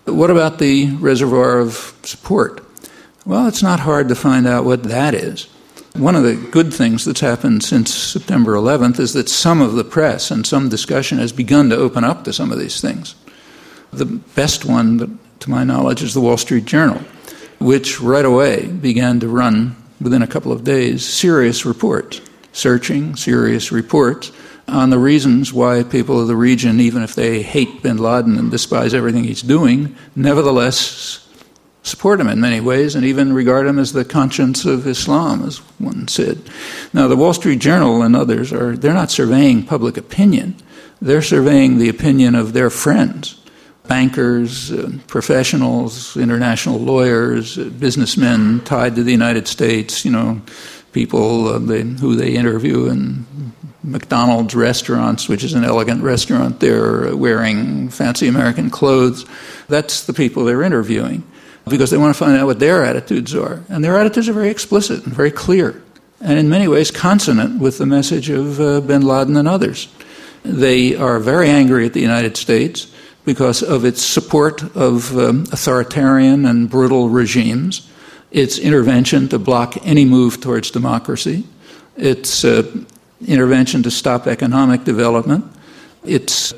What about the reservoir of support? Well, it's not hard to find out what that is. One of the good things that's happened since September 11th is that some of the press and some discussion has begun to open up to some of these things. The best one, to my knowledge, is the Wall Street Journal, which right away began to run, within a couple of days, serious reports, serious reports on the reasons why people of the region, even if they hate bin Laden and despise everything he's doing, nevertheless support him in many ways and even regard him as the conscience of Islam, as one said. Now, the Wall Street Journal and others they're not surveying public opinion. They're surveying the opinion of their friends, bankers, professionals, international lawyers, businessmen tied to the United States, people who they interview in McDonald's restaurants, which is an elegant restaurant. They're wearing fancy American clothes. That's the people they're interviewing, because they want to find out what their attitudes are. And their attitudes are very explicit and very clear, and in many ways consonant with the message of bin Laden and others. They are very angry at the United States because of its support of authoritarian and brutal regimes, its intervention to block any move towards democracy, its intervention to stop economic development, its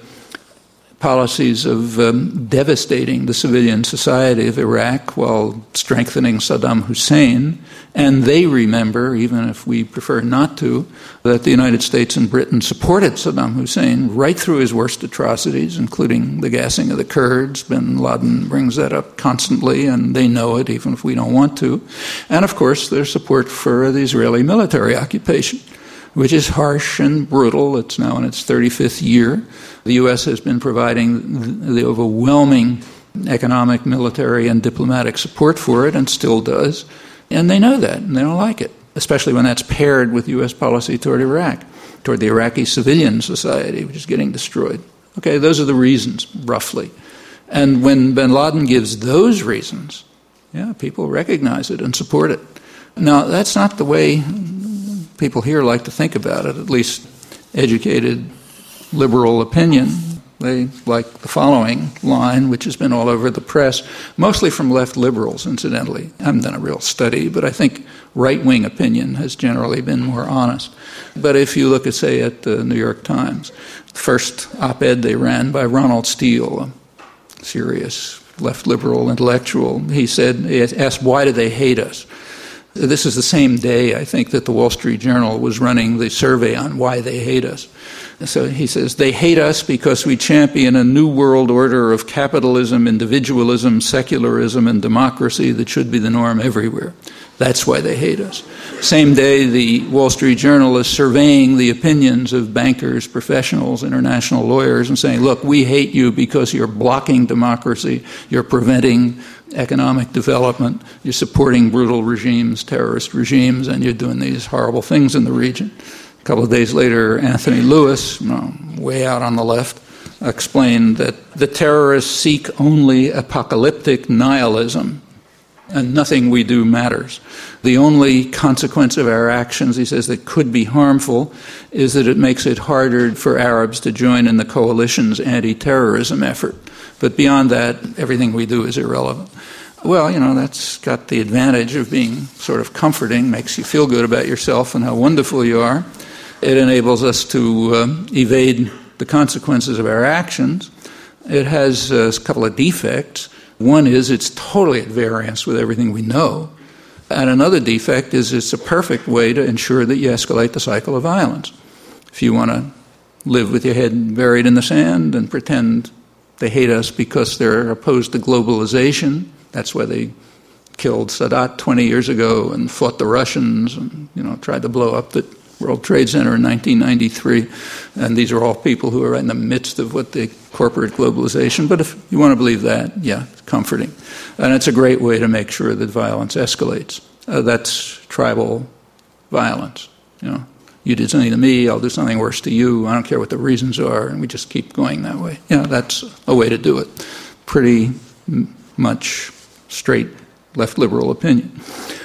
policies of devastating the civilian society of Iraq while strengthening Saddam Hussein. And they remember, even if we prefer not to, that the United States and Britain supported Saddam Hussein right through his worst atrocities, including the gassing of the Kurds. Bin Laden brings that up constantly, and they know it even if we don't want to. And, of course, their support for the Israeli military occupation, which is harsh and brutal. It's now in its 35th year. The U.S. has been providing the overwhelming economic, military, and diplomatic support for it, and still does. And they know that, and they don't like it, especially when that's paired with U.S. policy toward Iraq, toward the Iraqi civilian society, which is getting destroyed. Okay, those are the reasons, roughly. And when bin Laden gives those reasons, people recognize it and support it. Now, that's not the way people here like to think about it, at least educated liberal opinion. They like the following line, which has been all over the press, mostly from left liberals, incidentally. I haven't done a real study, but I think right-wing opinion has generally been more honest. But if you look at, say, at the New York Times, the first op-ed they ran by Ronald Steele, a serious left liberal intellectual, he asked, why do they hate us? This is the same day, I think, that the Wall Street Journal was running the survey on why they hate us. So he says, they hate us because we champion a new world order of capitalism, individualism, secularism, and democracy that should be the norm everywhere. That's why they hate us. Same day, the Wall Street Journal is surveying the opinions of bankers, professionals, international lawyers, and saying, look, we hate you because you're blocking democracy, you're preventing economic development, you're supporting brutal regimes, terrorist regimes, and you're doing these horrible things in the region. A couple of days later, Anthony Lewis, way out on the left, explained that the terrorists seek only apocalyptic nihilism, and nothing we do matters. The only consequence of our actions, he says, that could be harmful is that it makes it harder for Arabs to join in the coalition's anti-terrorism effort. But beyond that, everything we do is irrelevant. Well, that's got the advantage of being sort of comforting, makes you feel good about yourself and how wonderful you are. It enables us to evade the consequences of our actions. It has a couple of defects. One is it's totally at variance with everything we know. And another defect is it's a perfect way to ensure that you escalate the cycle of violence. If you want to live with your head buried in the sand and pretend they hate us because they're opposed to globalization, that's why they killed Sadat 20 years ago and fought the Russians and, tried to blow up the World Trade Center in 1993. And these are all people who are right in the midst of what the corporate globalization. But if you want to believe that, it's comforting. And it's a great way to make sure that violence escalates. That's tribal violence. You did something to me, I'll do something worse to you. I don't care what the reasons are. And we just keep going that way. That's a way to do it. Pretty much straight left liberal opinion.